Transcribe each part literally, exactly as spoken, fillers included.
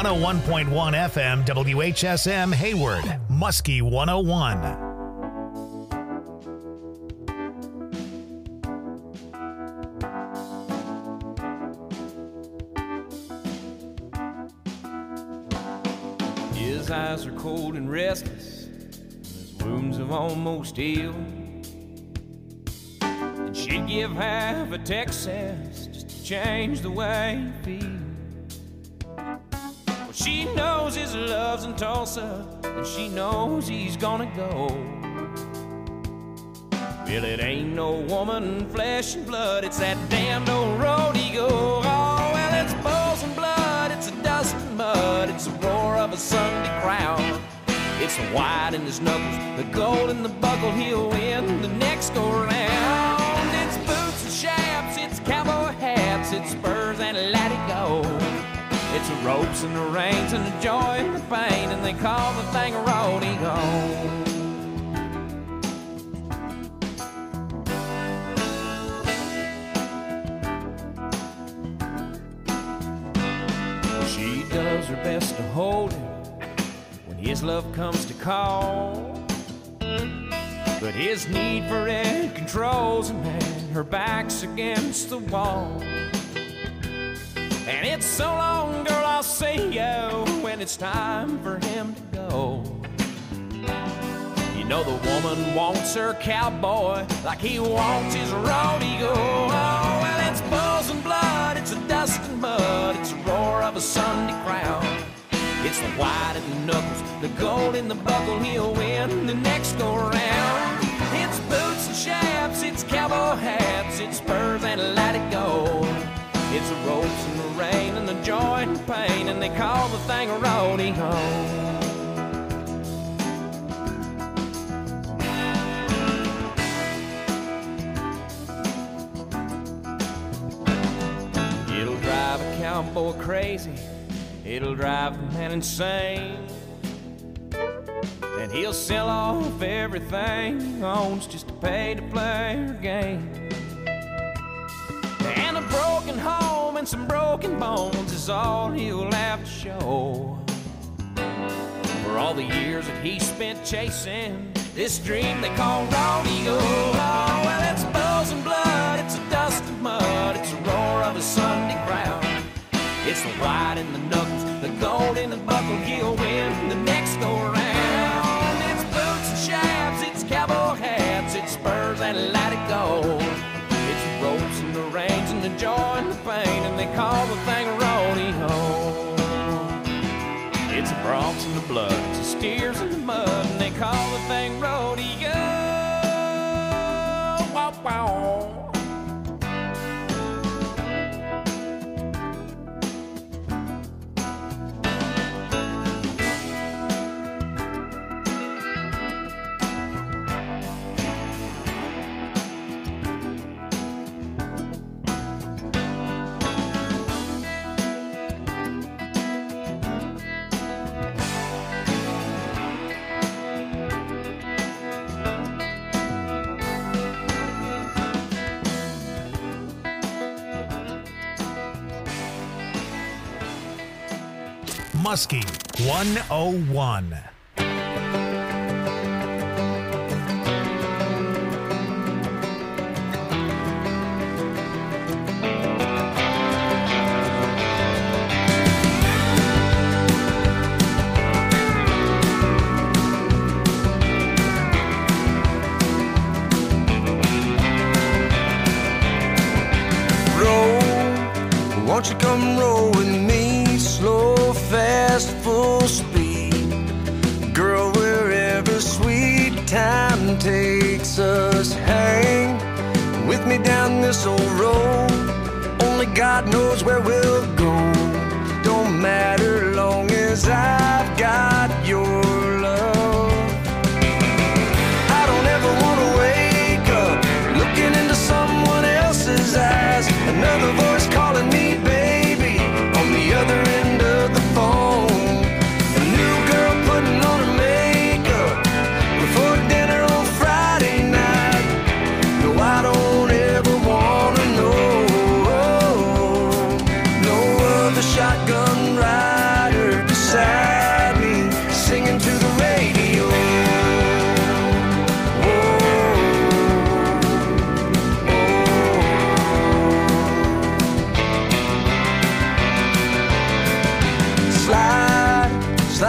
oh one point one F M, W H S M Hayward, Muskie one oh one. His eyes are cold and restless, his wounds have almost healed. And she'd give half a Texas just to change the way he feels. Well, she knows his love's in Tulsa, and she knows he's gonna go. Well, it ain't no woman, flesh and blood, it's that damned old road he go. Oh, well, it's bulls and blood, it's a dust and mud, it's the roar of a Sunday crowd. It's the white in his knuckles, the gold in the buckle, he'll win the next go round. It's boots and chaps, it's cowboy hats, it's spurs and let it go. It's the ropes and the reins and the joy and the pain, and they call the thing a rodeo. She does her best to hold him when his love comes to call, but his need for it controls him, and her back's against the wall. And it's so long, girl, I'll see you when it's time for him to go. You know the woman wants her cowboy like he wants his rodeo. Oh, well, it's bulls and blood, it's a dust and mud, it's the roar of a Sunday crowd. It's the white in the knuckles, the gold in the buckle, he'll win the next go round. It's boots and chaps, it's cowboy hats, it's spurs and let it go. It's the ropes and the rain and the joy and the pain, and they call the thing a rodeo. It'll drive a cowboy crazy, it'll drive the man insane, and he'll sell off everything he owns just to pay to play her game. And a broken home and some broken bones is all he'll have to show for all the years that he spent chasing this dream they call rodeo. Oh, well, it's bulls and blood, it's a dust and mud, it's the roar of a Sunday crowd. It's the white in the knuckles, the gold in the buckle, he'll win the next go round. It's boots and chaps, it's cowboy hats, it's spurs and let it go. It's the ropes and the reins and the joy and the pain, and they call the thing a rodeo. It's the broncs and the blood, it's the steers and the mud, and they call the thing rodeo. Wow, wow. Muskie one oh one. Roll, won't you come roll with me, slow, fast, full speed. Girl, wherever sweet time takes us, hang with me down this old road. Only God knows where we'll go. Don't matter long as I've got your love. I don't ever want to wake up looking into someone else's eyes. Another voice calling me baby on the other end of the phone. A new girl putting on her makeup before dinner on Friday night. No, I don't ever want to know. No other shotgun rider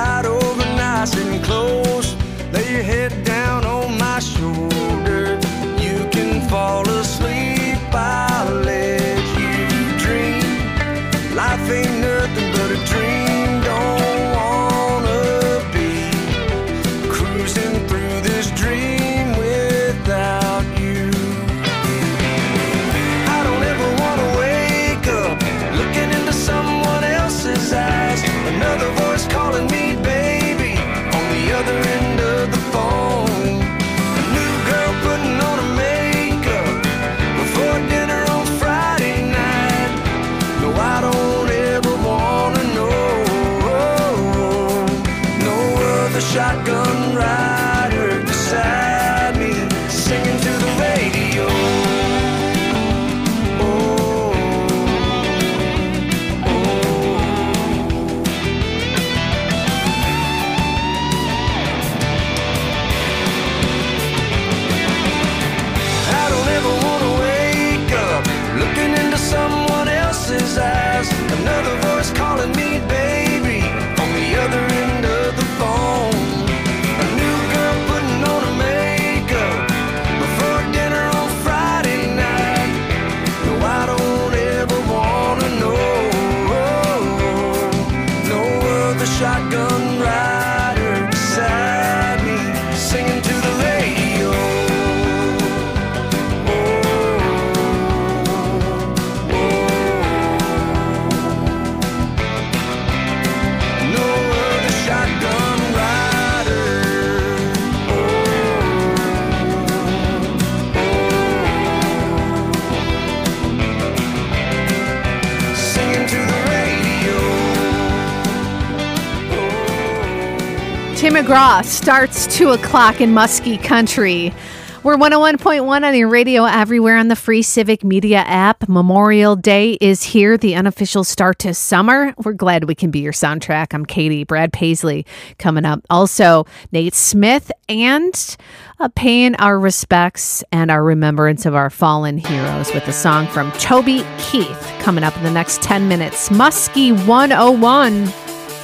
slide over nice and close. Lay your head down on my shoulder. You can fall asleep, I'll let you dream. Life ain't nothing but a dream. Don't wanna be cruising through this dream without you. I don't ever wanna wake up looking into someone else's eyes. Another voice calling me baby on the other end of the phone. A new girl putting on her makeup before dinner on Friday night. No, I don't ever wanna know. No other shotgun rider beside me singing to the radio. Oh, oh. I don't ever wanna wake up looking into someone else's eyes. Another voice calling me baby on the other end of the phone. A new girl putting on her makeup before dinner on Friday night. No, I don't ever wanna know. No other shotgun rider beside me singing to the radio. No other shotgun rider. Singing to the radio. Tim McGraw starts two o'clock in Muskie Country. We're one oh one point one on your radio everywhere on the free Civic Media app. Memorial Day is here, the unofficial start to summer. We're glad we can be your soundtrack. I'm Katie. Brad Paisley coming up. Also, Nate Smith and uh, paying our respects and our remembrance of our fallen heroes with a song from Toby Keith coming up in the next ten minutes. Muskie one oh one.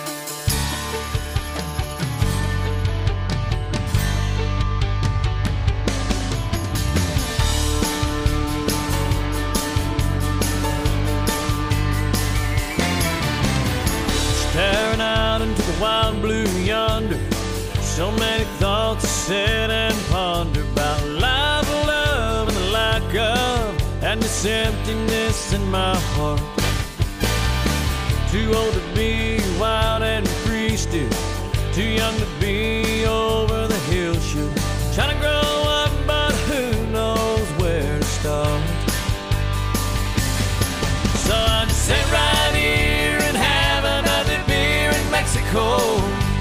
Staring out into the wild blue yonder. So many thoughts to sit and ponder about life, love, and the lack of, and this emptiness in my heart. Too old to be wild and free still. Too young to be over the hill shoot. Trying to grow up, but who knows where to start. So I just sit right here and have another beer in Mexico.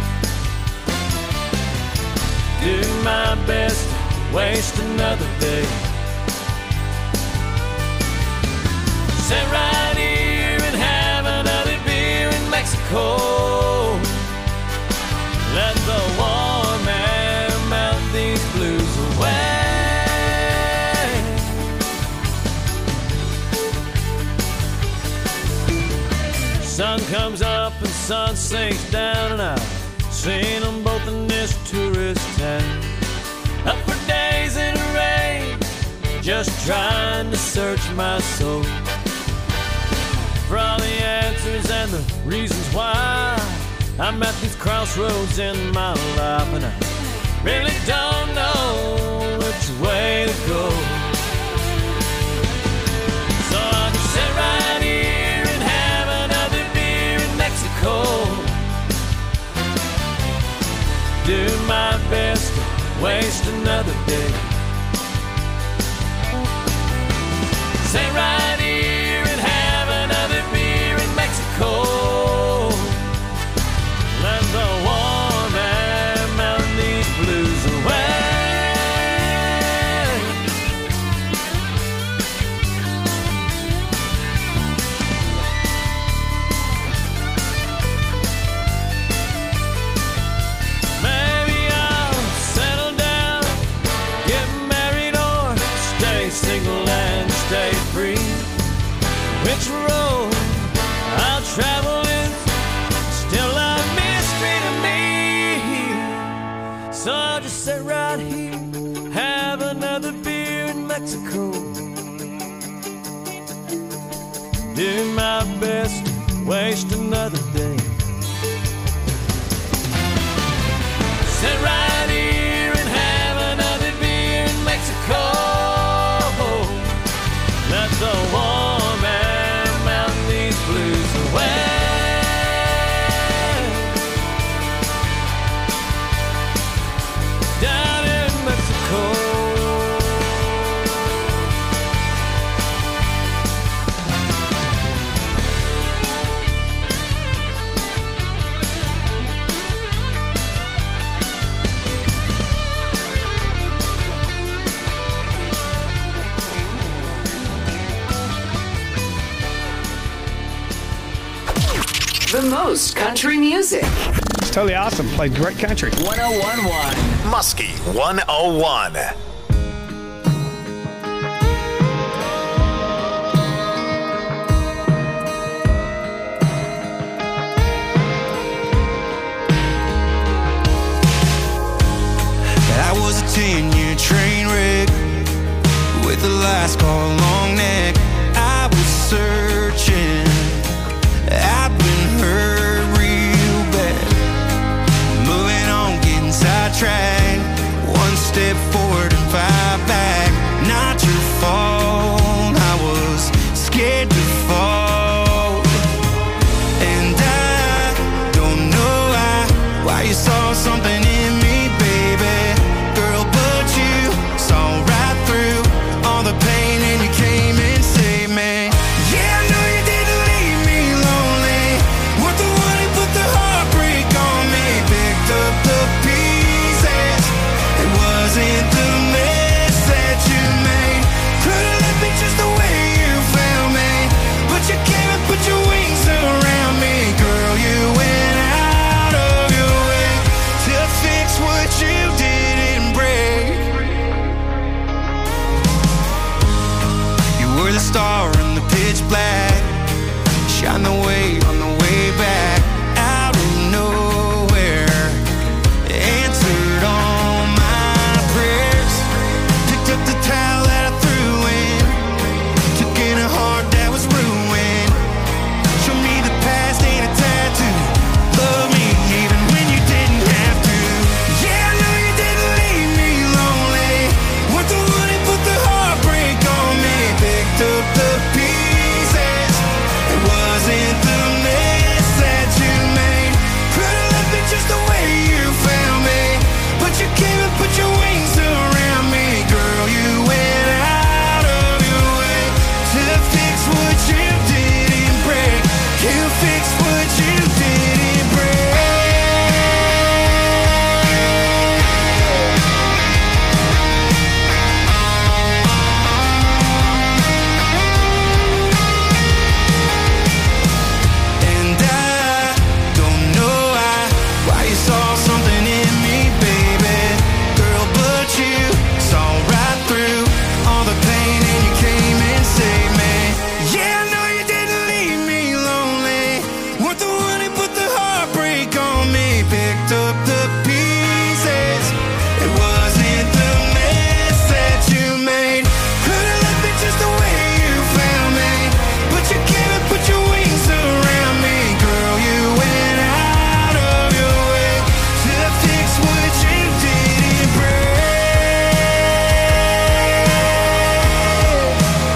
Do my best to waste another day. Sit right here and have another beer in Mexico. Let the warm air melt these blues away. Sun comes up and sun sinks down, and I've seen them both in this tourist town. Up for days in the rain, just trying to search my soul for all the answers and the reasons why I'm at these crossroads in my life, and I really don't know which way to go. So I can sit right here and have another beer in Mexico. Do my best to waste another day. Sit right here and have another beer in Mexico. Let the warm air melt these blues away. Maybe I'll settle down, get married, or stay single and stay free. I'll just sit right here, have another beer in Mexico. Do my best to waste another day. Sit right here and have another beer in Mexico. Let the warm air melt these blues away. Down in Mexico. The most country music. It's totally awesome. Played great country. one oh one point one. Muskie one oh one. I was a ten-year train wreck with a last call long neck. I was searching. I've been hurt real bad. Moving on, getting sidetracked. One step forward and five back. Not your fault. I was scared to fall. And I don't know why, why you saw something in me, baby. Girl, but you saw right through all the pain and you came and saved me. Yeah, I know you didn't leave me lonely. Weren't the one who put the heartbreak on me. Picked up the pieces. It wasn't the mess that you made. Could've left me just the way you found me. But you came and put your wings around me. Girl, you went out of your way to fix what you didn't break. You were the star in the pitch black. Shine the way on the way back. Out of nowhere, answered all my prayers. Picked up the towel that I threw in. Took in a heart that was ruined. Show me the past ain't a tattoo. Love me even when you didn't have to. Yeah, I know you didn't leave me lonely. Weren't the one who put the heartbreak on me. Picked up the pieces. It wasn't the mess that you made. Could've left me just the way you found me. But you came and put your wings around me. Girl, you went out of your way to fix what you didn't break. You fixed what you didn't break. And I don't know why, why you saw something in me, baby. Girl, but you saw right through all the pain and you came and saved me. Yeah, I know you didn't leave me lonely. Weren't the one who put the heartbreak on me. Picked up the pieces. It wasn't the mess that you made. Could've left me just the way you found me. But you came and put your wings around me. Girl, you went out of your way to fix what you didn't break.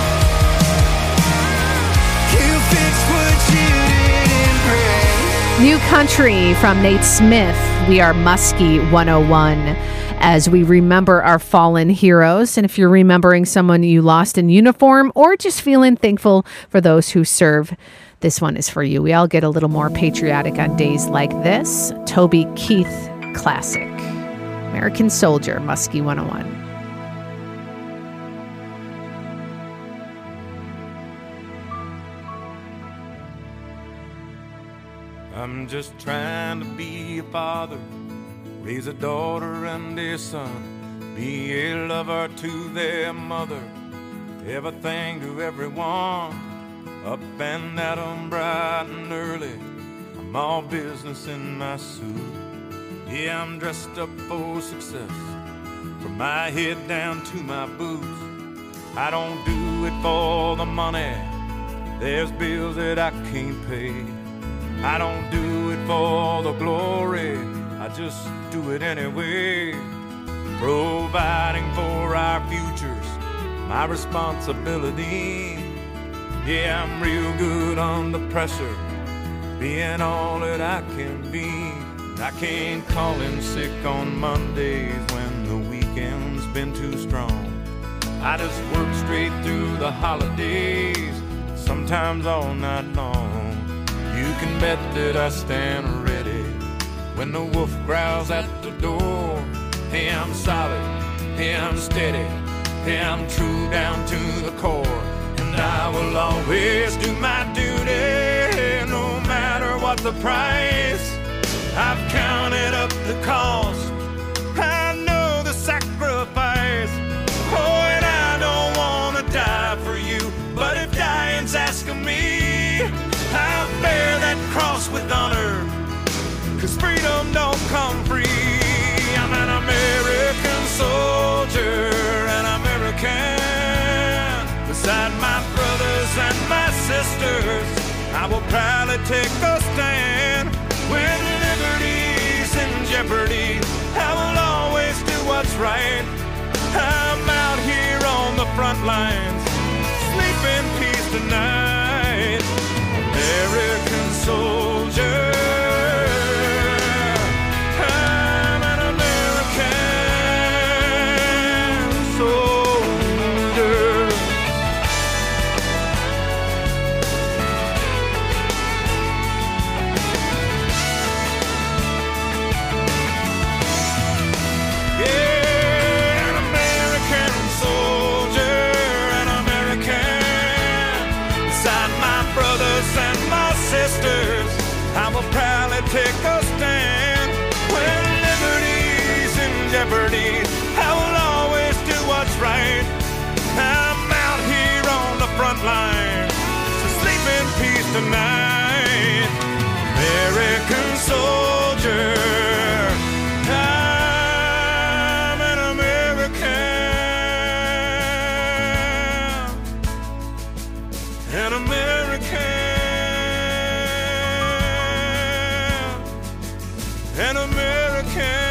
You fixed what you didn't break. New country from Nate Smith. We are Muskie one oh one as we remember our fallen heroes. And if you're remembering someone you lost in uniform or just feeling thankful for those who serve, this one is for you. We all get a little more patriotic on days like this. Toby Keith classic. American Soldier, Muskie one oh one. I'm just trying to be a father, raise a daughter and a son, be a lover to their mother, everything to everyone, up and at 'em bright and early. I'm all business in my suit. Yeah, I'm dressed up for success, from my head down to my boots. I don't do it for the money, there's bills that I can't pay. I don't do it for the glory, I just do it anyway. Providing for our futures, my responsibility. Yeah, I'm real good under pressure, being all that I can be. I can't call in sick on Mondays when the weekend's been too strong. I just work straight through the holidays, sometimes all night long. You can bet that I stand ready when the wolf growls at the door. Hey, I'm solid, hey, I'm steady, hey, I'm true down to the core. And I will always do my duty, no matter what the price. I've counted up the cost, I know the sacrifice. Oh, and I don't want to die for you, but if dying's asking me, I'll bear that cross with honor, 'cause freedom don't come free. I'm an American soldier, an American. Beside my brothers and my sisters, I will proudly take a stand. When liberty's in jeopardy, I will always do what's right. I'm out here on the front lines, sleep in peace tonight. American soldier, I'm an American soldier. Yeah, an American soldier, an American. Beside my brothers and my sisters, I will proudly take a stand. When liberty's in jeopardy, I will always do what's right. I'm out here on the front line, so sleep in peace tonight. American soldier, I'm an American, an American, an American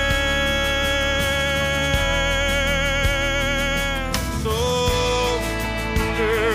soldier.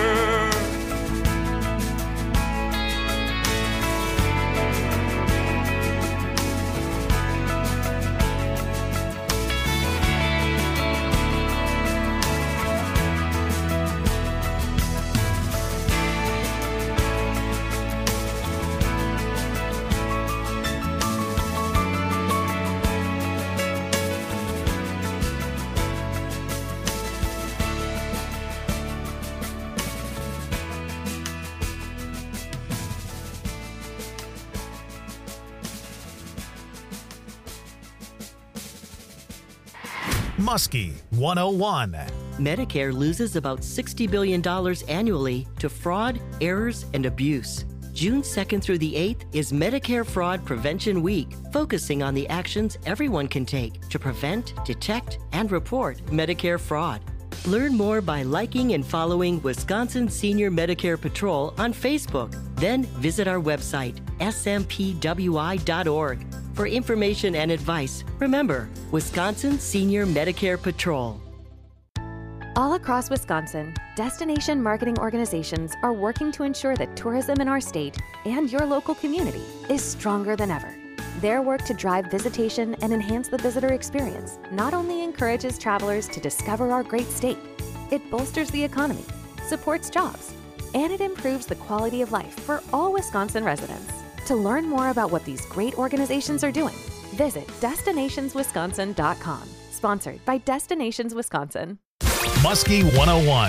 Muskie one oh one. Medicare loses about sixty billion dollars annually to fraud, errors, and abuse. June second through the eighth is Medicare Fraud Prevention Week, focusing on the actions everyone can take to prevent, detect, and report Medicare fraud. Learn more by liking and following Wisconsin Senior Medicare Patrol on Facebook. Then visit our website, S M P W I dot org. For information and advice, remember, Wisconsin Senior Medicare Patrol. All across Wisconsin, destination marketing organizations are working to ensure that tourism in our state and your local community is stronger than ever. Their work to drive visitation and enhance the visitor experience not only encourages travelers to discover our great state, it bolsters the economy, supports jobs, and it improves the quality of life for all Wisconsin residents. To learn more about what these great organizations are doing, visit destinations wisconsin dot com. Sponsored by Destinations Wisconsin. Muskie one oh one.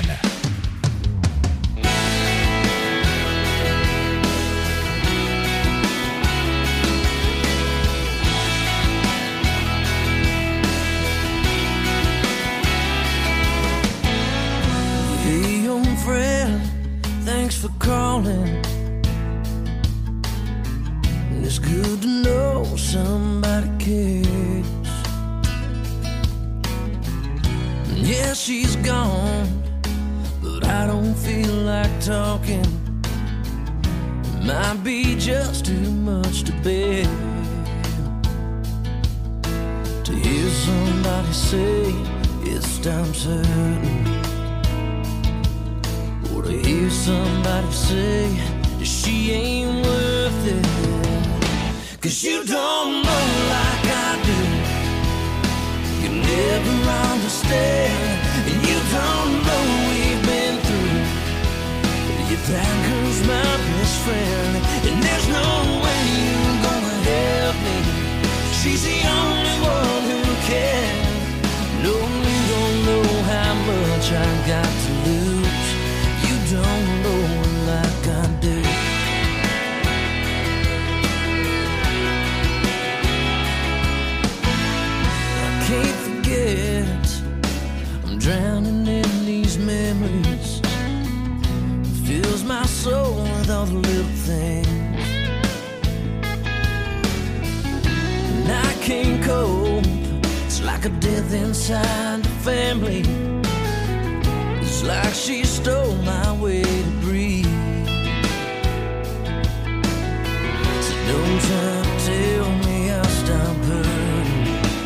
Hey, young friend, thanks for calling. It's good to know somebody cares. she's gone, but I don't feel like talking. It might be just too much to bear to hear somebody say it stops hurting, or to hear somebody say that she ain't worth it. Cause you don't know like I do, you never understand, and you don't know we've been through. If that girl's my best friend, and there's no way you're gonna help me, she's the only one who can. No, you don't know how much I got to lose, you don't know like I do. Can't forget, I'm drowning in these memories. It fills my soul with all the little things, and I can't cope. It's like a death inside the family. It's like she stole my way to breathe. So don't try to tell me I'll stop hurting.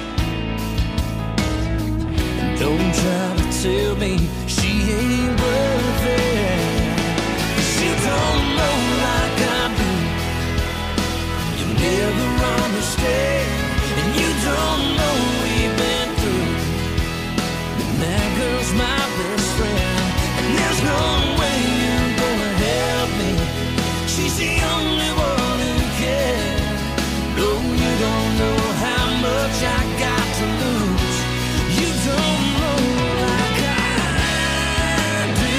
Don't try to tell me she ain't worth it. You don't know like I do, you never understand, and you don't know we've been through. And that girl's my best friend, and there's no way you're gonna help me. She's the only one who can. No, you don't know how much I got to lose. You don't know like I do.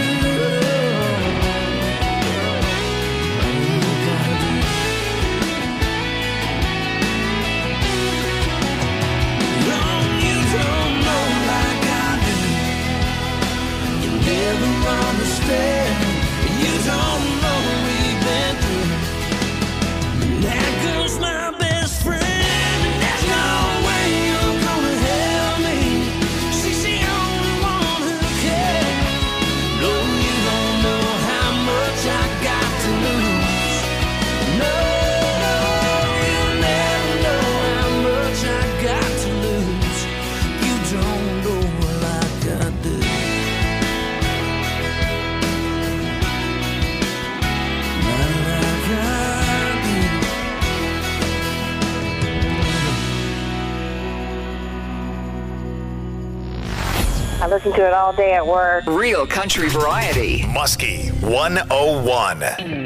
Like I do. No, you don't know like I do. You never understand. You don't know we've been through. That girl's my best friend, and there's no way you're gonna help me. She's the only one who cares. No, you don't know how much I got to lose. No, you never know how much I got to lose. You don't know like I do. Not like I do. I listen to it all day at work. Real country variety. Muskie one oh one.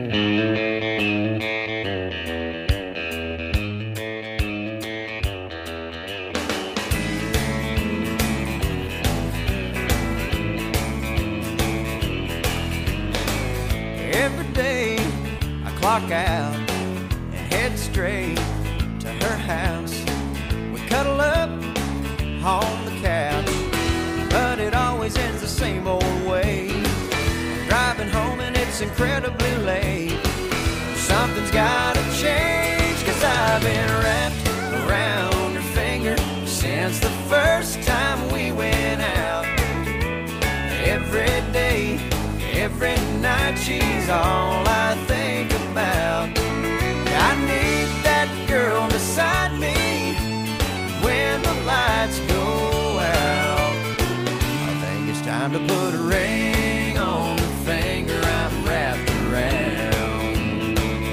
Every day I clock out and head straight to her house. We cuddle up on the couch, but it always ends the same old way. I'm driving home and it's incredibly late. Something's gotta change, cause I've been wrapped around her finger since the first time we went out. Every day, every night, she's all I think about. I need that girl beside me when the lights go out. I think it's time to put a ring on the finger I'm wrapped around.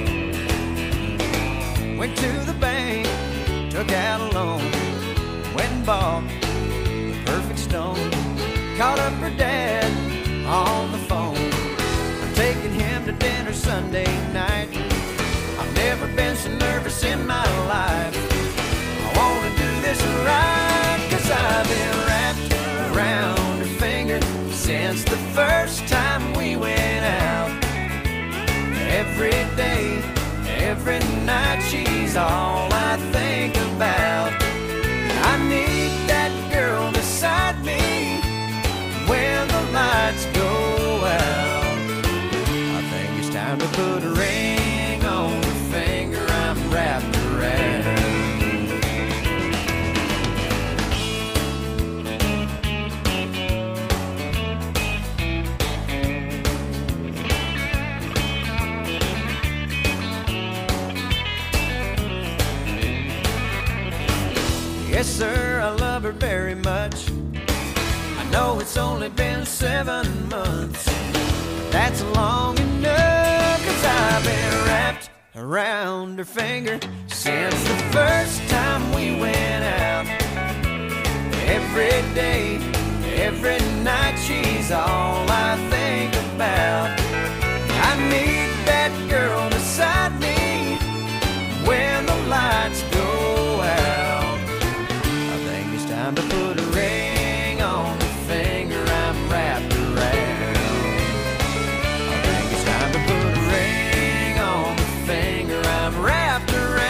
Went to the bank, took out a loan, went and bought the perfect stone. Called up her dad on the phone. I'm taking him to dinner Sunday night. I've never been so nervous in my life. I wanna do this right, cause I've been wrapped around her finger since the first time we went out. Every day, every night, she's all I think about. I need that girl beside me when the lights go out. I think it's time to put a ring on the finger I'm wrapped around. Yes, sir, I love her very much. I know it's only been seven months. That's long enough, 'cause I've been wrapped around her finger since the first time we went out. Every day, every night, she's all I think about. I need that girl beside me when the lights go out. I think it's time to put a ring on the finger I'm wrapped around. I think it's time to put a ring on the finger I'm wrapped around.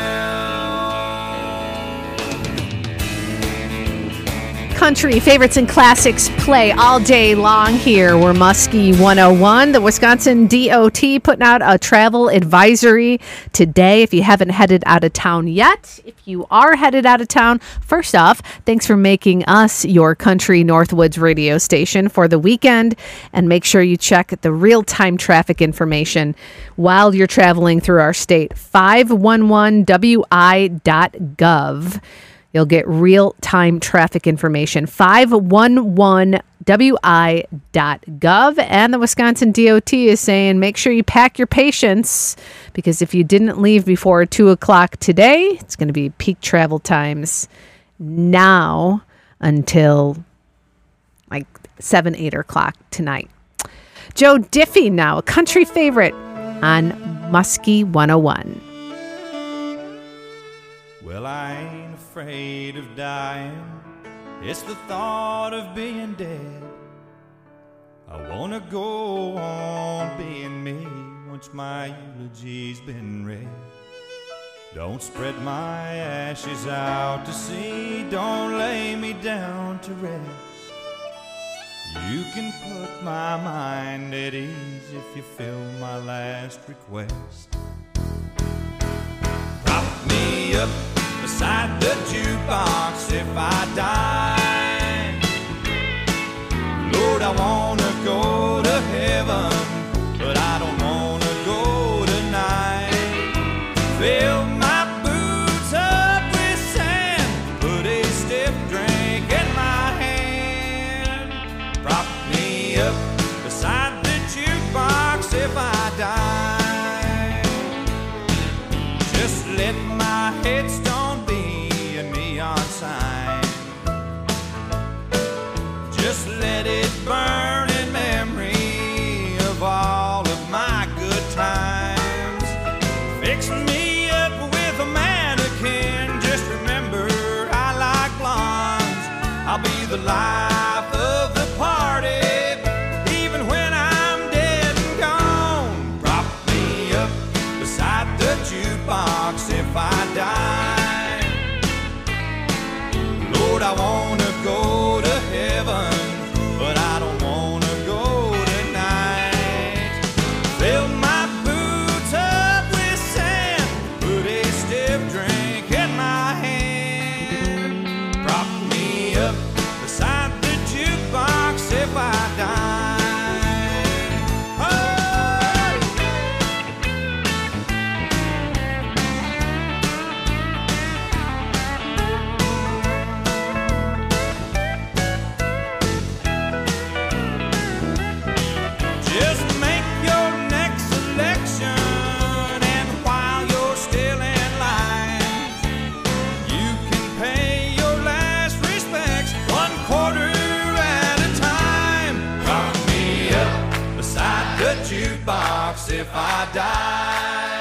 Country favorites and classics play all day long here. We're Muskie one oh one. The Wisconsin D O T putting out a travel advisory today if you haven't headed out of town yet. If you are headed out of town, first off, thanks for making us your Country Northwoods radio station for the weekend. And make sure you check the real-time traffic information while you're traveling through our state. five one one W I dot gov. You'll get real-time traffic information, five one one W I dot gov. And the Wisconsin D O T is saying make sure you pack your patience, because if you didn't leave before two o'clock today, it's going to be peak travel times now until like seven, eight o'clock tonight. Joe Diffie now, a country favorite on Muskie one oh one. Well, I ain't afraid of dying. It's the thought of being dead. I wanna go on being me once my eulogy's been read. Don't spread my ashes out to sea. Don't lay me down to rest. You can put my mind at ease if you fill my last request. Prop me up beside the jukebox if I die. Lord, I wanna go to heaven, but I don't wanna go tonight. Fill my boots up with sand, put a stiff drink in my hand. Prop me up beside the jukebox if I die. Just let my headstone be a neon sign. Just let it burn in memory of all of my good times. Fix me up with a mannequin. Just remember I like blondes. I'll be the life of the party, even when I'm dead and gone. Prop me up beside the jukebox if I die. Lord, I wanna go to heaven, but I don't wanna go tonight. Fill my boots up with sand, put a stiff drink in my hand. Prop me up beside the jukebox if I die. Just make your next selection, and while you're still in line, you can pay your last respects one quarter at a time. Prop me up beside the jukebox if I die.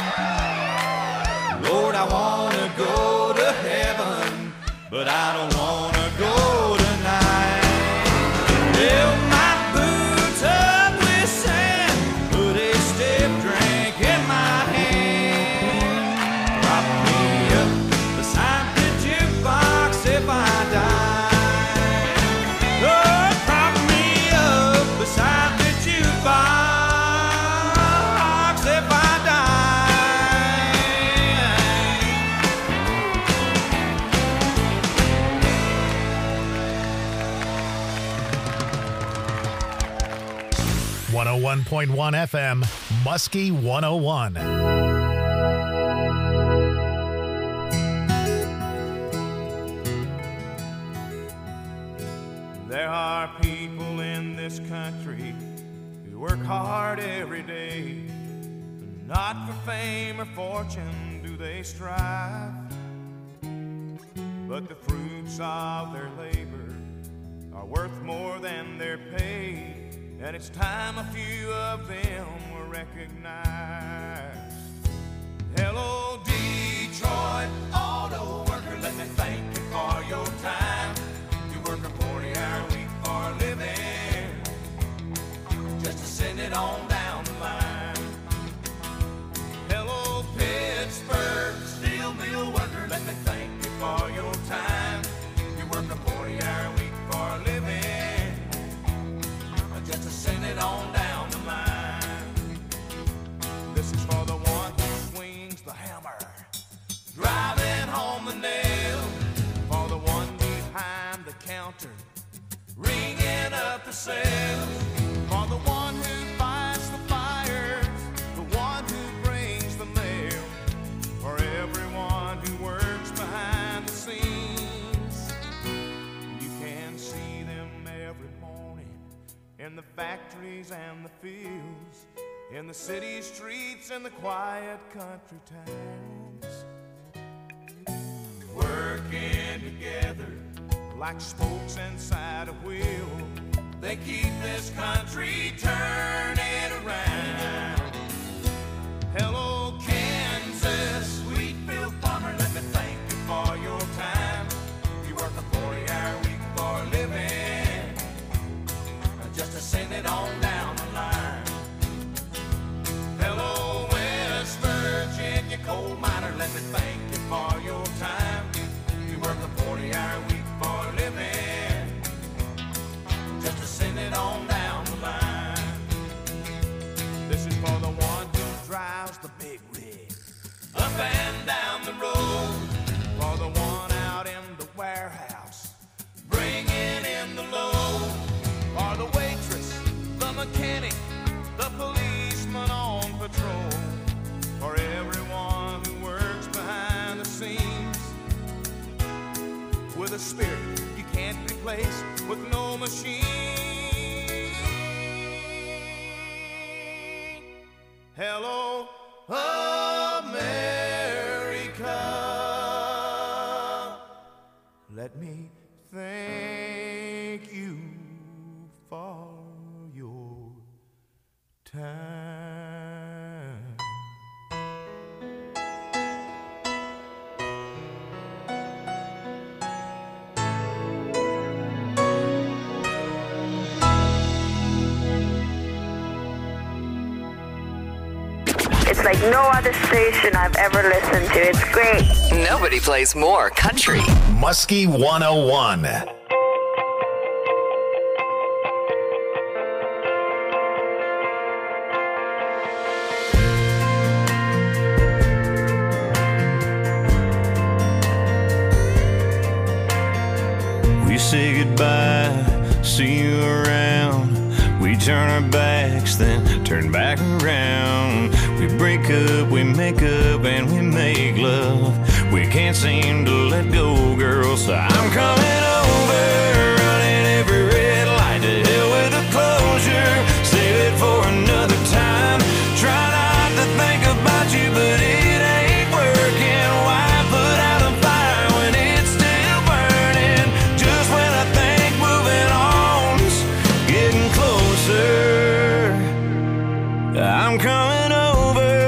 Lord, I wanna go to heaven, but I don't wanna go tonight. Fill my boots up with sand, put a stiff drink in my hand. Prop me up beside the jukebox if I die. Lord, prop me up beside the jukebox if I die. one oh one point one F M, Muskie one oh one. There are people in this country who work hard every day. Not for fame or fortune do they strive, but the fruits of their labor are worth more than their pay. And it's time a few of them were recognized. Hello, Detroit auto worker, let me thank you for your time. You work a forty-hour week for a living, just to send it on down the line. Hello, Pittsburgh steel mill worker, let me thank you for your time. You work a forty-hour week for a living, just to send it on down the line. This is for the one who swings the hammer, driving home the nail. For the one behind the counter, ringing up the sales. For the one who fights the fires, the one who brings the mail. For everyone who works behind the scenes. You can see them every morning in the factories and the fields, in the city streets and the quiet country towns, working together like spokes inside a wheel. They keep this country turning around. Hello, Kansas, Wheatfield farmer, let me thank you for your time. You work a forty-hour week for a living, just to send it on down the line. Hello, West Virginia coal miner, let me thank you for your time. You work a forty-hour week for a living, just to send it on down the line. This is for the one who drives the big rig up and down the road. For the one out in the warehouse, bringing in the load. For the waitress, the mechanic, the policeman on patrol. For everyone who works behind the scenes, with a spirit you can't replace with no machine. Hello, America. Let me thank you for your time. It's like no other station I've ever listened to. It's great. Nobody plays more country. Muskie one oh one. We say goodbye, see you around. We turn our backs, then turn back around. We break up, we make up, and we make love. We can't seem to let go, girl, so I'm coming over, running every red light. To hell with the closure, save it for another time. Try not to think about you, but it ain't working. Why put out a fire when it's still burning? Just when I think moving on's getting closer, I'm coming over.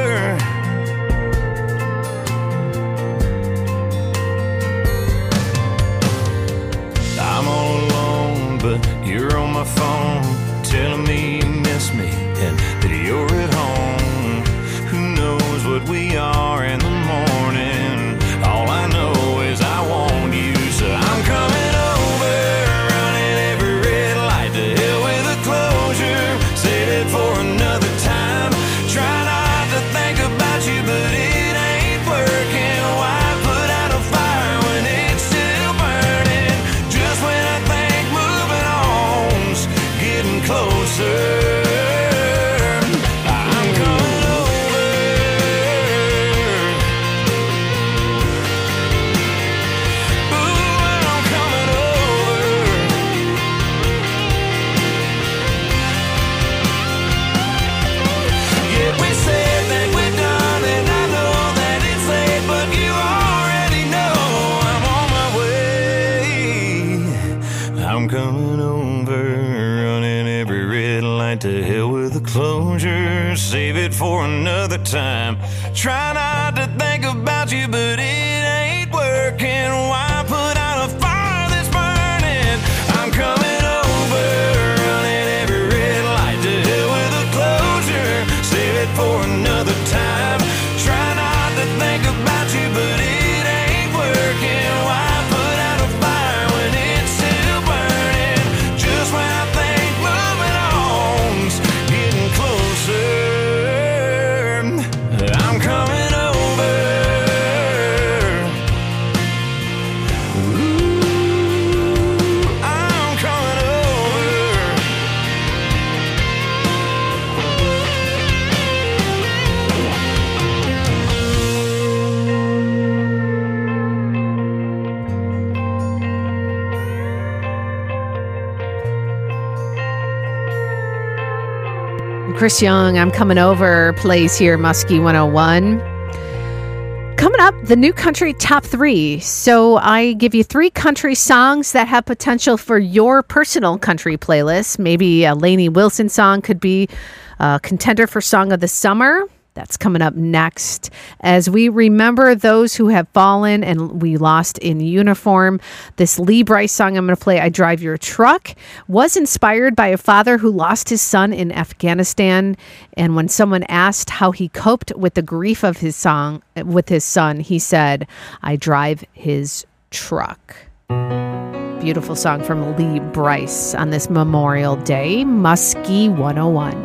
coming over, running every red light to hell with the closure. Save it for another time. Try not to think about you, but it ain't working. Why put out a fire that's burning? I'm coming over, running every red light to hell with the closure. Save it for another time. Try not to think about you, but it ain't working. Why put out a fire when it's still burning? Just when I think moving on's getting closer, I'm coming over. Ooh, I'm coming over. Chris Young, I'm Coming Over, plays here, Muskie one oh one. Coming up, the new country top three. So I give you three country songs that have potential for your personal country playlist. Maybe a Lainey Wilson song could be a contender for Song of the Summer. That's coming up next. As we remember those who have fallen and we lost in uniform, this Lee Brice song I'm going to play, I Drive Your Truck, was inspired by a father who lost his son in Afghanistan. And when someone asked how he coped with the grief of his song, with his son, he said, I drive his truck. Beautiful song from Lee Brice on this Memorial Day. Muskie one oh one.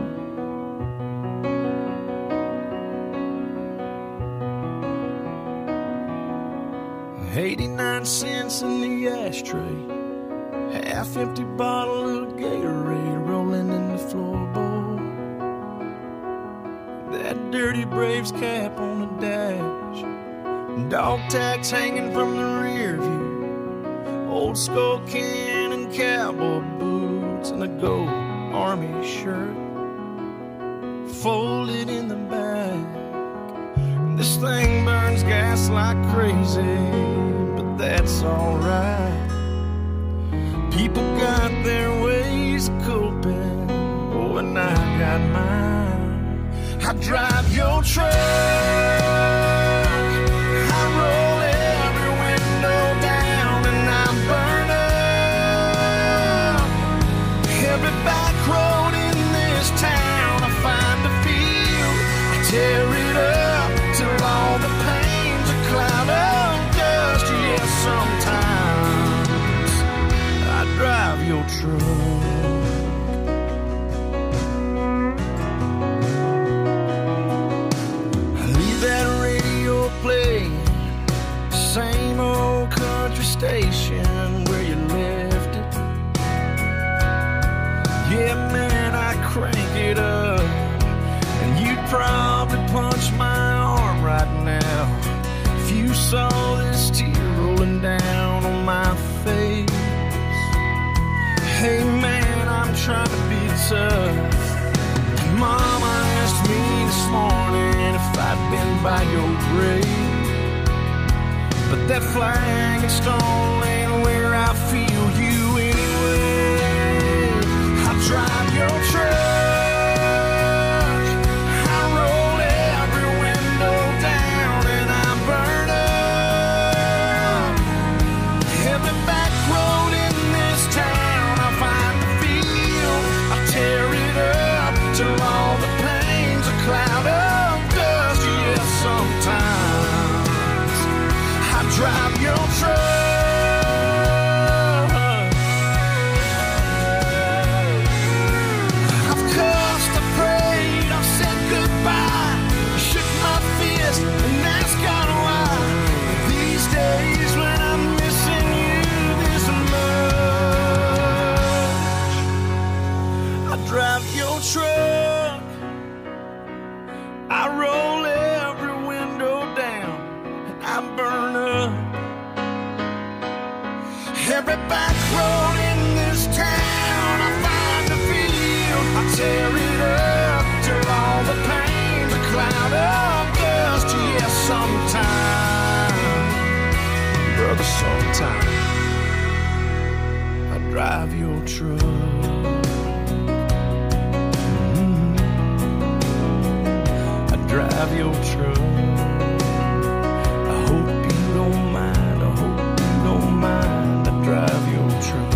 eighty-nine cents in the ashtray, half empty bottle of Gatorade rolling in the floorboard. That dirty Braves cap on the dash, dog tags hanging from the rear view, old skull can and cowboy boots, and a gold army shirt folded in the back. This thing burns gas like crazy, but that's alright. People got their ways of coping, oh, and I got mine. I drive your truck, I roll every window down, and I burn up every back road in this town. I find a field, I tear it up till all the pain's a cloud of dust. Yes, sometimes I drive your truck. I leave that radio playing, same old country station where you left it. Yeah, man, I crank it up, and you'd probably punch my arm right now if you saw this tear rolling down on my face. Hey man, I'm trying to be tough. Mama asked me this morning if I'd been by your grave, but that flag and stone ain't where I feel you anyway. I drive your truck, drive your truck. I've cussed, I prayed, I've said goodbye, shook my fist and asked God why. These days when I'm missing you this much, I drive your truck, I roll every window down, and I burn up every back road in this town. I find a field, I tear it up till all the pain's a cloud of dust. Yes, sometime, brother, sometime I drive your truck. Mm-hmm. I drive your truck. I hope you don't mind. I hope you don't mind. I drive your truck.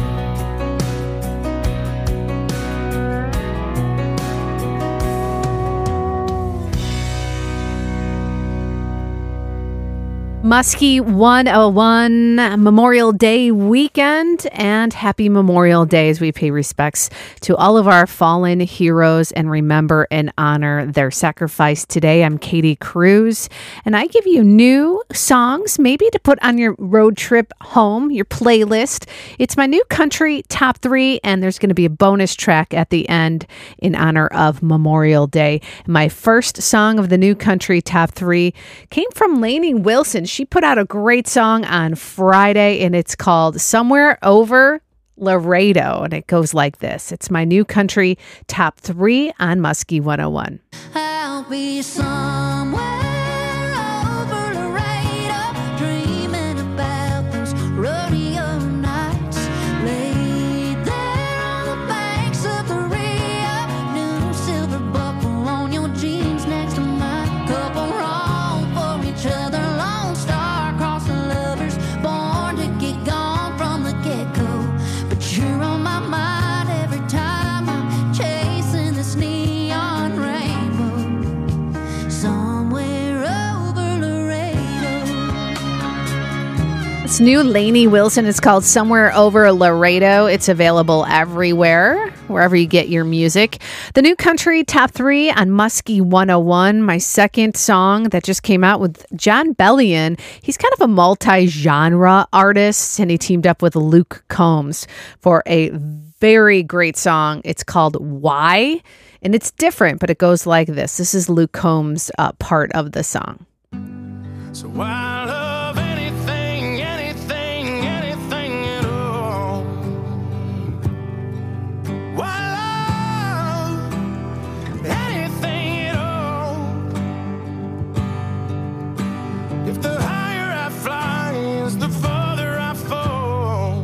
Muskie one oh one Memorial Day weekend, and happy Memorial Day as we pay respects to all of our fallen heroes and remember and honor their sacrifice today. I'm Katie Cruz, and I give you new songs maybe to put on your road trip home, your playlist. It's my new country top three, and there's going to be a bonus track at the end in honor of Memorial Day. My first song of the new country top three came from Lainey Wilson. She put out a great song on Friday, and it's called Somewhere Over Laredo, and it goes like this. It's my new country top three on Muskie one oh one. I'll be somewhere over Laredo, dreaming about those rodeo nights, laid there on the banks of the Rio, new silver buckle on your jeans next to mine, couple wrong for each other. It's new Lainey Wilson. It's called Somewhere Over Laredo. It's available everywhere, wherever you get your music. The new country top three on Muskie one oh one. My second song that just came out with Jon Bellion. He's kind of a multi-genre artist, and he teamed up with Luke Combs for a very great song. It's called Why, and it's different, but it goes like this. This is Luke Combs' uh, part of the song. So I love anything, anything, anything at all. Why love anything at all? If the higher I fly is the farther I fall,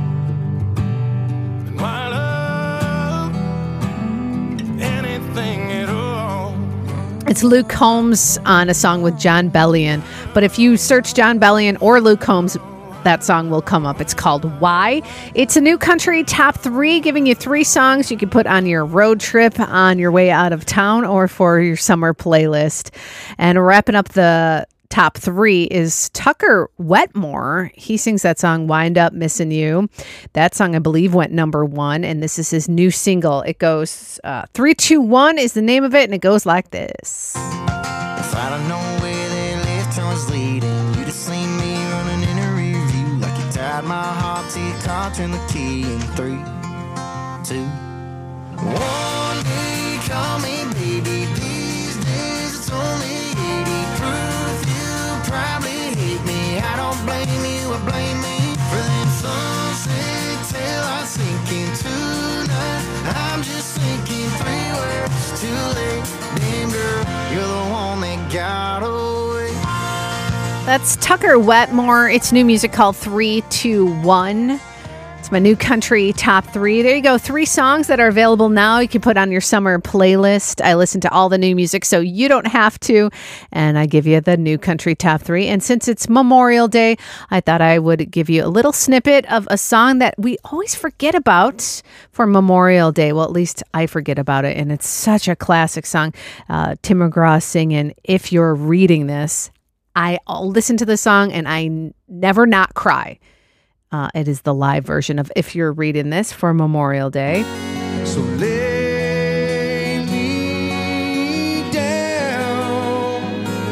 then why love anything at all? It's Luke Combs on a song with Jon Bellion. But if you search Jon Bellion or Luke Combs, that song will come up. It's called Why. It's a new country top three, giving you three songs you can put on your road trip on your way out of town or for your summer playlist. And wrapping up the top three is Tucker Wetmore. He sings that song, Wind Up Missing You. That song, I believe, went number one, and this is his new single. It goes, uh, three two one is the name of it, and it goes like this. If I'd have known where that left turn was leading, you'd have seen me running in a rear view, like you tied my heart to your car, turn the key in three, two, one. Day, call me baby, these days it's only eighty proof. Probably hate me, I don't blame you, I blame me for them sunset till I sink into night. I'm just thinking three words too late. Damn girl, you're the one that got away. That's Tucker Wetmore. It's new music called three two one. It's my new country top three. There you go. Three songs that are available now. You can put on your summer playlist. I listen to all the new music, so you don't have to. And I give you the new country top three. And since it's Memorial Day, I thought I would give you a little snippet of a song that we always forget about for Memorial Day. Well, at least I forget about it. And it's such a classic song. Uh, Tim McGraw singing, If You're Reading This. I'll listen to the song and I n- never not cry. Uh, it is the live version of If You're Reading This for Memorial Day. So lay me down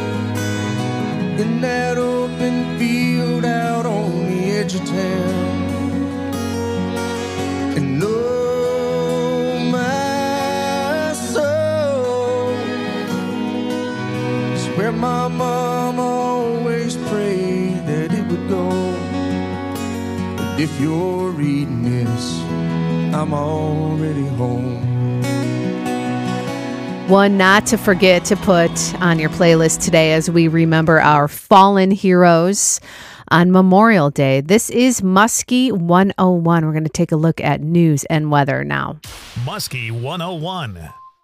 in that open field out on the edge of town, and know my soul is where my mama always prayed that it would go. If you're reading this, I'm already home. One not to forget to put on your playlist today as we remember our fallen heroes. on Memorial Day. This is Muskie one oh one. We're going to take a look at news and weather now. Muskie one oh one.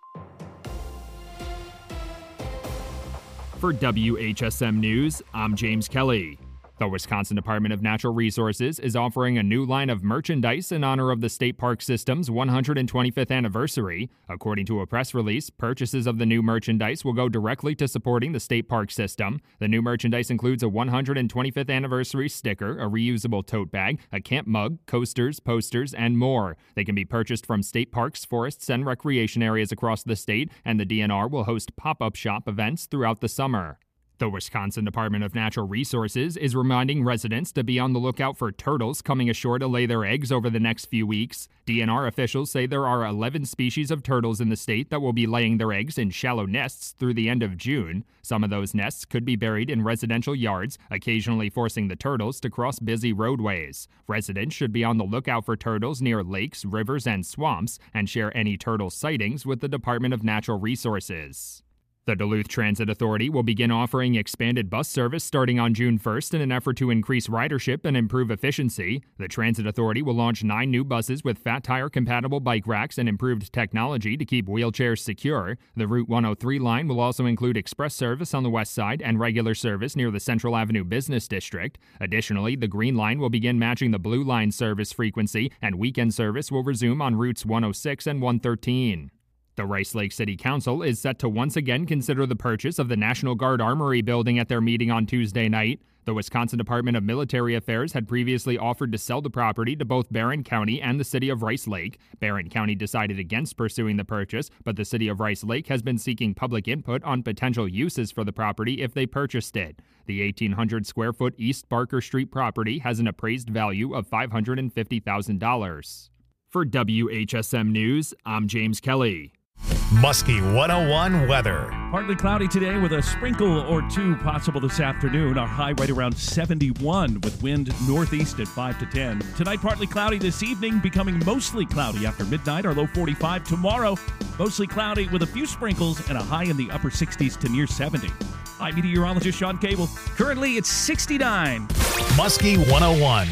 For W H S M News, I'm James Kelly. The Wisconsin Department of Natural Resources is offering a new line of merchandise in honor of the state park system's one hundred twenty-fifth anniversary. According to a press release, purchases of the new merchandise will go directly to supporting the state park system. The new merchandise includes a one hundred twenty-fifth anniversary sticker, a reusable tote bag, a camp mug, coasters, posters, and more. They can be purchased from state parks, forests, and recreation areas across the state, and the D N R will host pop-up shop events throughout the summer. The Wisconsin Department of Natural Resources is reminding residents to be on the lookout for turtles coming ashore to lay their eggs over the next few weeks. D N R officials say there are eleven species of turtles in the state that will be laying their eggs in shallow nests through the end of June. Some of those nests could be buried in residential yards, occasionally forcing the turtles to cross busy roadways. Residents should be on the lookout for turtles near lakes, rivers, and swamps, and share any turtle sightings with the Department of Natural Resources. The Duluth Transit Authority will begin offering expanded bus service starting on June first in an effort to increase ridership and improve efficiency. The Transit Authority will launch nine new buses with fat tire compatible bike racks and improved technology to keep wheelchairs secure. The Route one oh three line will also include express service on the west side and regular service near the Central Avenue Business District. Additionally, the Green Line will begin matching the Blue Line service frequency, and weekend service will resume on routes one oh six and one thirteen. The Rice Lake City Council is set to once again consider the purchase of the National Guard Armory building at their meeting on Tuesday night. The Wisconsin Department of Military Affairs had previously offered to sell the property to both Barron County and the city of Rice Lake. Barron County decided against pursuing the purchase, but the city of Rice Lake has been seeking public input on potential uses for the property if they purchased it. The eighteen hundred square foot East Barker Street property has an appraised value of five hundred fifty thousand dollars. For W H S M News, I'm James Kelly. Muskie one oh one weather. Partly cloudy today with a sprinkle or two possible this afternoon. Our high right around seventy-one with wind northeast at five to ten. Tonight, partly cloudy this evening, becoming mostly cloudy after midnight. Our low forty-five. Tomorrow, mostly cloudy with a few sprinkles and a high in the upper sixties to near seventy. I'm meteorologist Sean Cable. Currently, it's sixty-nine. Muskie one oh one.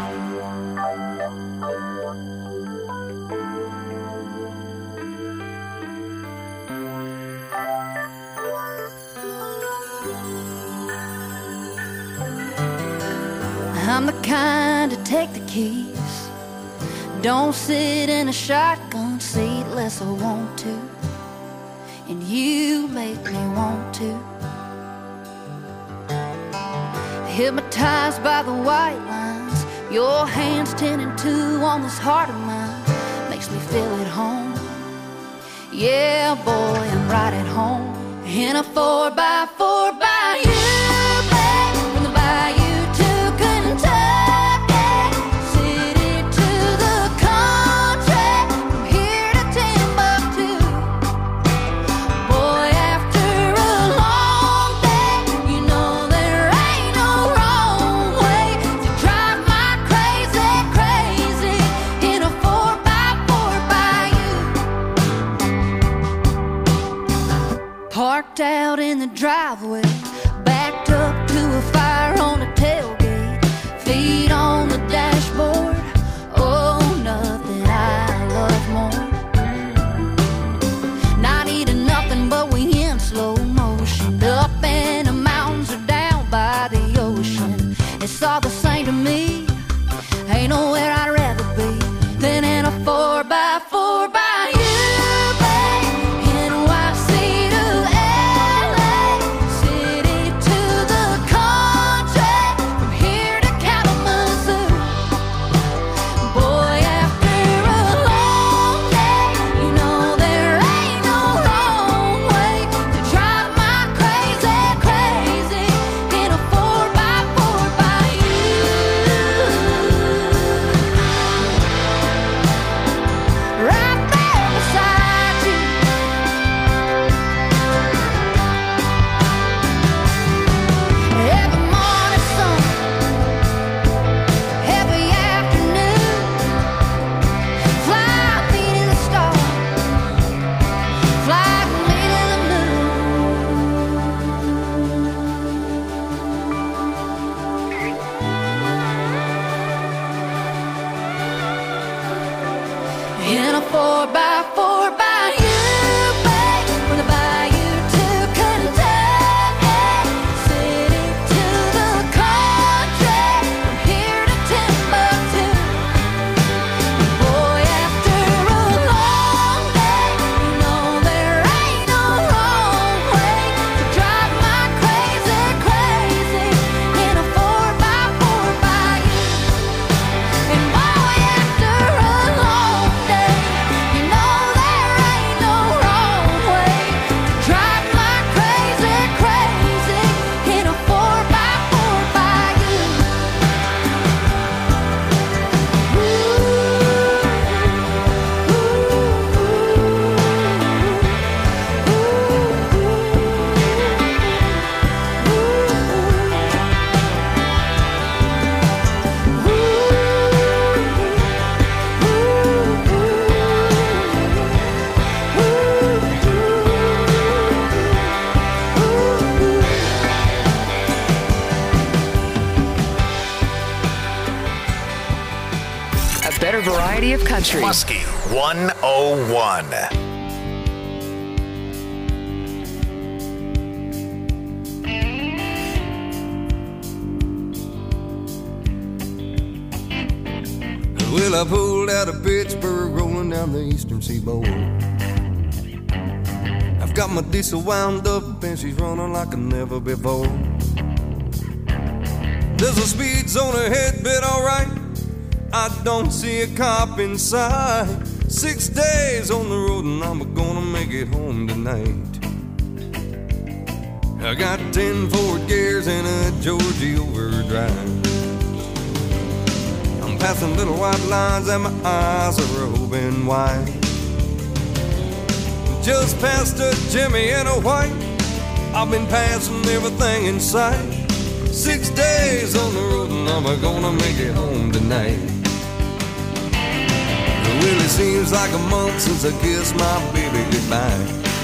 I'm the kind to take the keys. Don't sit in a shotgun seat unless I want to. And you make me want to. Hypnotized by the white lines, your hands ten and two on this heart of mine. Makes me feel at home. Yeah, boy, I'm right at home. In a four by four by you. Parked out in the driveway, backed up to a fire on the tailgate, feet on the dashboard. Oh, nothing I love more. Not eating nothing but we in slow motion, up in the mountains or down by the ocean. It's all the same to me. Ain't nowhere I'd rather be than in a four by four by you. City in a four by four by you, babe, with a bayou to Kentucky, city to the country, from here to Timbuktu. Boy, after a long day, you know there ain't no wrong way to drive my crazy, crazy in a four by four by you. And boy, after a long day, you know there ain't no wrong way to drive my crazy, crazy in a four by four by you. A better variety of country. Muskie one oh one. Well, I pulled out of Pittsburgh, rolling down the eastern seaboard. I've got my diesel wound up and she's running like never before. There's a speed zone ahead, but alright, I don't see a cop inside. Six days on the road and I'm gonna make it home tonight. I got ten Ford gears and a Georgia overdrive. I'm passing little white lines and my eyes are open wide. Just past a Jimmy and a white, I've been passing everything in sight. Six days on the road and I'm gonna make it home tonight. Well, it seems like a month since I kissed my baby goodbye.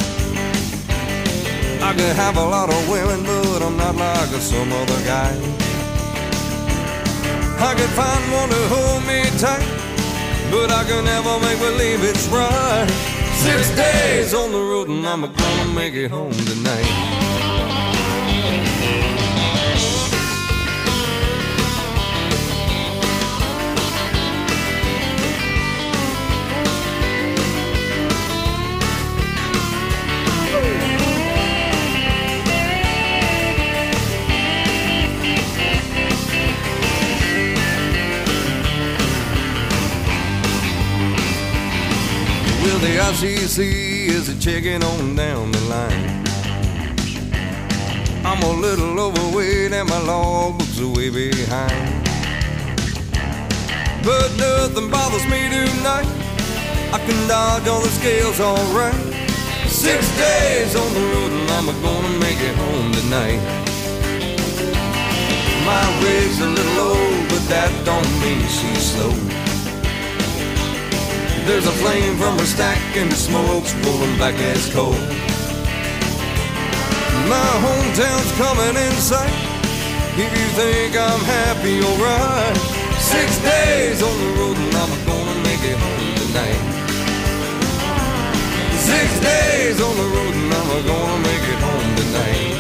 I could have a lot of women, but I'm not like some other guy. I could find one to hold me tight, but I can never make believe it's right. Six days on the road and I'm gonna make it home tonight. Well, the I C C is a checking on down the line. I'm a little overweight and my logbook's way behind. But nothing bothers me tonight. I can dodge all the scales alright. Six days on the road and I'm gonna make it home tonight. My rig's a little old, but that don't mean she's slow. There's a flame from her stack and the smoke's rolling back as coal. My hometown's coming in sight. If you think I'm happy, alright. Six days on the road and I'm gonna make it home tonight. Six days on the road and I'm gonna make it home tonight.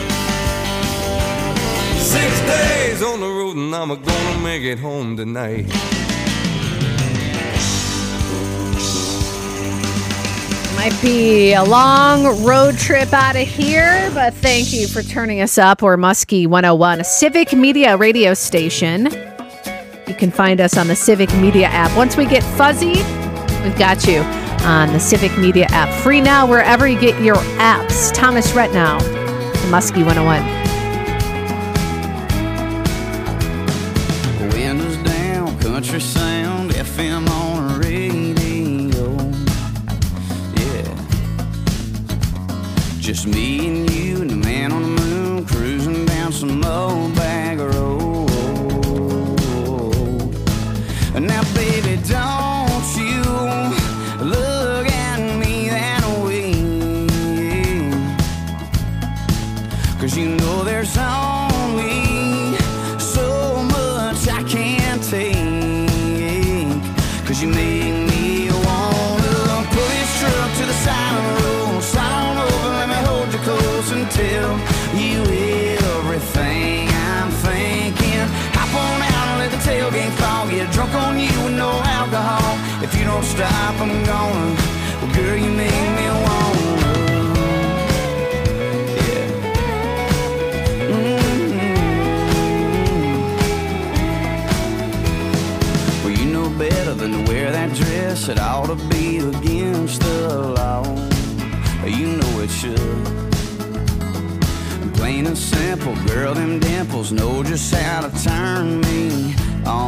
Six days on the road and I'm gonna make it home tonight. Might be a long road trip out of here, but thank you for turning us up. We're Muskie one oh one, a Civic Media radio station. You can find us on the Civic Media app. Once we get fuzzy, we've got you on the Civic Media app. Free now wherever you get your apps. Thomas Rhett now, the Muskie one oh one. Windows down, country sound, F M on the radio. Just me and you and the man on the moon, cruising down some old bag road. Now, baby, don't you look at me that way, 'cause you know there's only so much I can't take, 'cause you make me wanna get drunk on you with no alcohol. If you don't stop, I'm gonna. Well, girl, you make me wanna. Yeah. Mm-hmm. Well, you know better than to wear that dress. It ought to be against the law. You know it should. Plain and simple, girl, them dimples know just how to turn me on.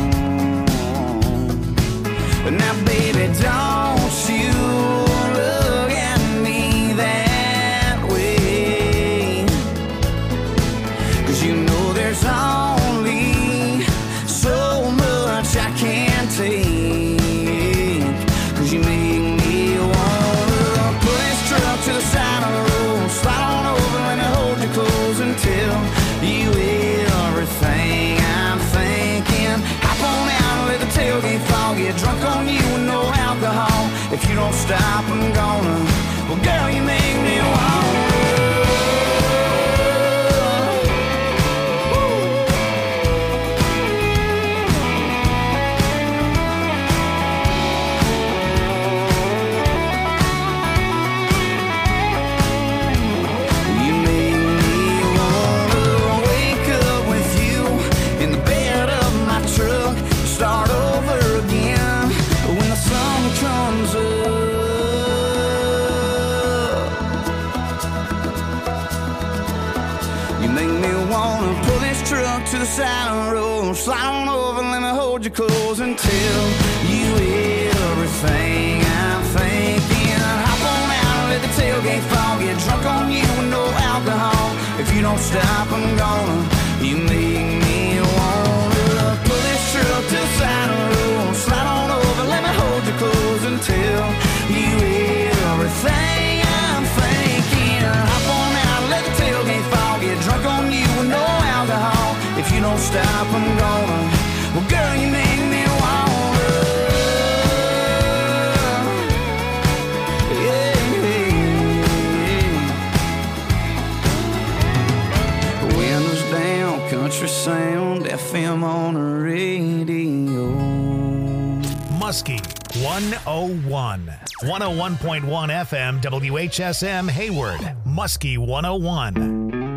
But now, baby, don't you look at me that way. 'Cause you know there's only so much I can take. 'Cause you make me wanna pull this truck to the side of the road, slide on over, let me hold you close until you everything I'm thinking. Hop on out and let the tailgate fall, get drunk on you with no alcohol. If you don't stop, I'm gonna. Well, girl, you make me wanna. Start over again when the sun comes up. You make me wanna pull this truck to the side of the road, slide on over, let me hold you close until you everything I'm thinking. Hop on out and let the tailgate fall, get drunk on you with no alcohol. If you don't stop, I'm gonna. You make me wanna pull this truck to the side of the road, slide on over, let me hold you close until you everything I'm thinking. Hop on out, let the tailgate fall, get drunk on you with no alcohol. If you don't stop, I'm gonna. Well, girl, you make me wanna. Yeah, yeah. Windows down, country sound, F M on the radio. Muskie one oh one. one oh one point one F M W H S M Hayward. Muskie one oh one.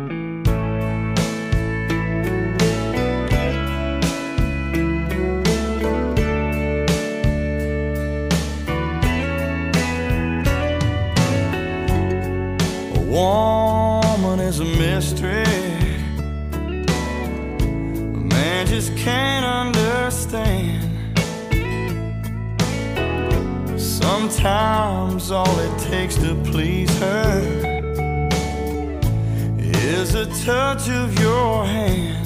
A woman is a mystery. A man just can't understand. Sometimes all it takes to please her is a touch of your hand.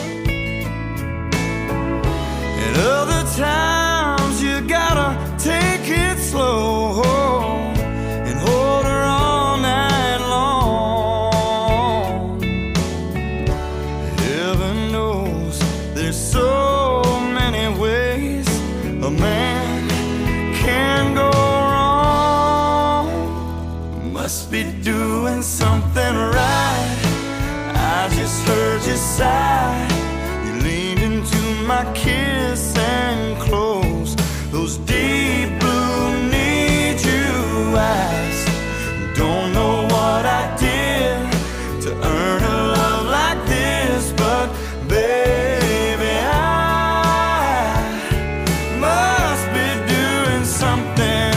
And other times you gotta take it slow and hold her all night long. Heaven knows there's so many ways a man can go wrong. Must be doing something right. I just heard you sigh. You leaned into my kiss and closed those deep blue need you eyes. Don't know what I did to earn a love like this, but baby, I must be doing something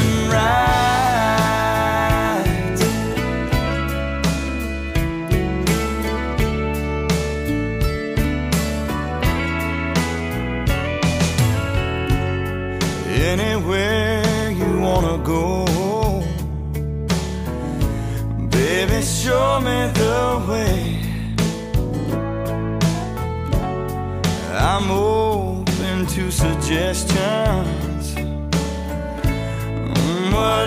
right. Anywhere you wanna go, baby, show me the way. I'm open to suggestions.